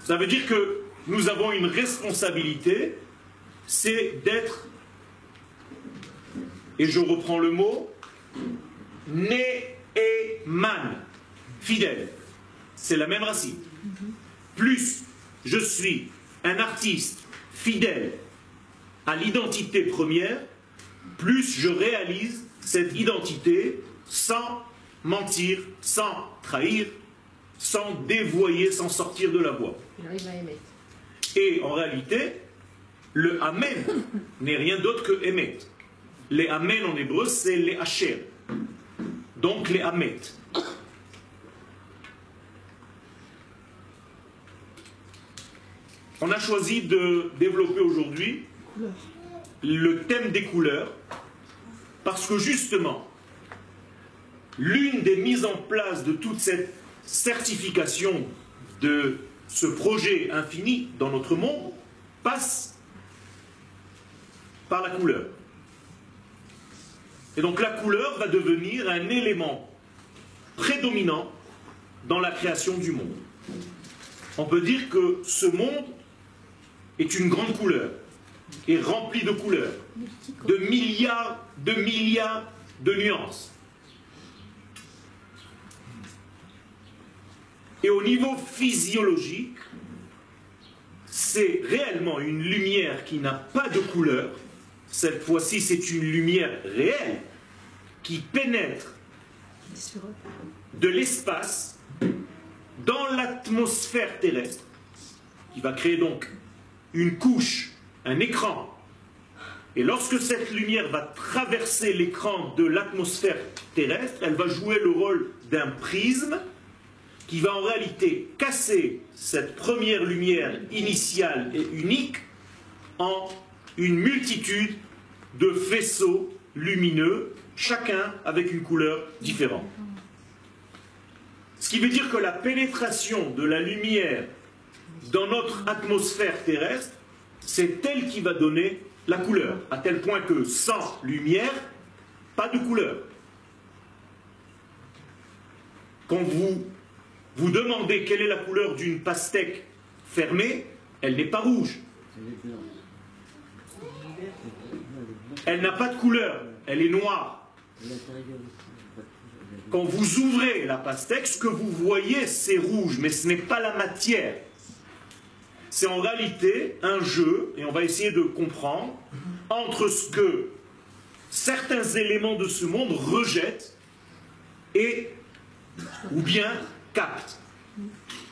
Ça veut dire que nous avons une responsabilité, c'est d'être, et je reprends le mot, ne'eman, fidèle. C'est la même racine. Plus je suis un artiste fidèle à l'identité première, plus je réalise cette identité sans mentir, sans trahir, sans dévoyer, sans sortir de la voie. Et en réalité, le Amen n'est rien d'autre que Emet. Les Amen en hébreu, c'est les Hacher. Donc les Amet. On a choisi de développer aujourd'hui le thème des couleurs parce que justement, l'une des mises en place de toute cette certification de ce projet infini dans notre monde passe par la couleur. Et donc la couleur va devenir un élément prédominant dans la création du monde. On peut dire que ce monde est une grande couleur, est rempli de couleurs, de milliards de nuances. Et au niveau physiologique, c'est réellement une lumière qui n'a pas de couleur. Cette fois-ci, c'est une lumière réelle qui pénètre de l'espace dans l'atmosphère terrestre, qui va créer donc une couche, un écran. Et lorsque cette lumière va traverser l'écran de l'atmosphère terrestre, elle va jouer le rôle d'un prisme qui va en réalité casser cette première lumière initiale et unique en une multitude de faisceaux lumineux, chacun avec une couleur différente. Ce qui veut dire que la pénétration de la lumière dans notre atmosphère terrestre, c'est elle qui va donner la couleur, à tel point que sans lumière, pas de couleur. Quand vous demandez quelle est la couleur d'une pastèque fermée, elle n'est pas rouge. Elle n'a pas de couleur, elle est noire. Quand vous ouvrez la pastèque, ce que vous voyez, c'est rouge, mais ce n'est pas la matière. C'est en réalité un jeu, et on va essayer de comprendre, entre ce que certains éléments de ce monde rejettent et ou bien captent.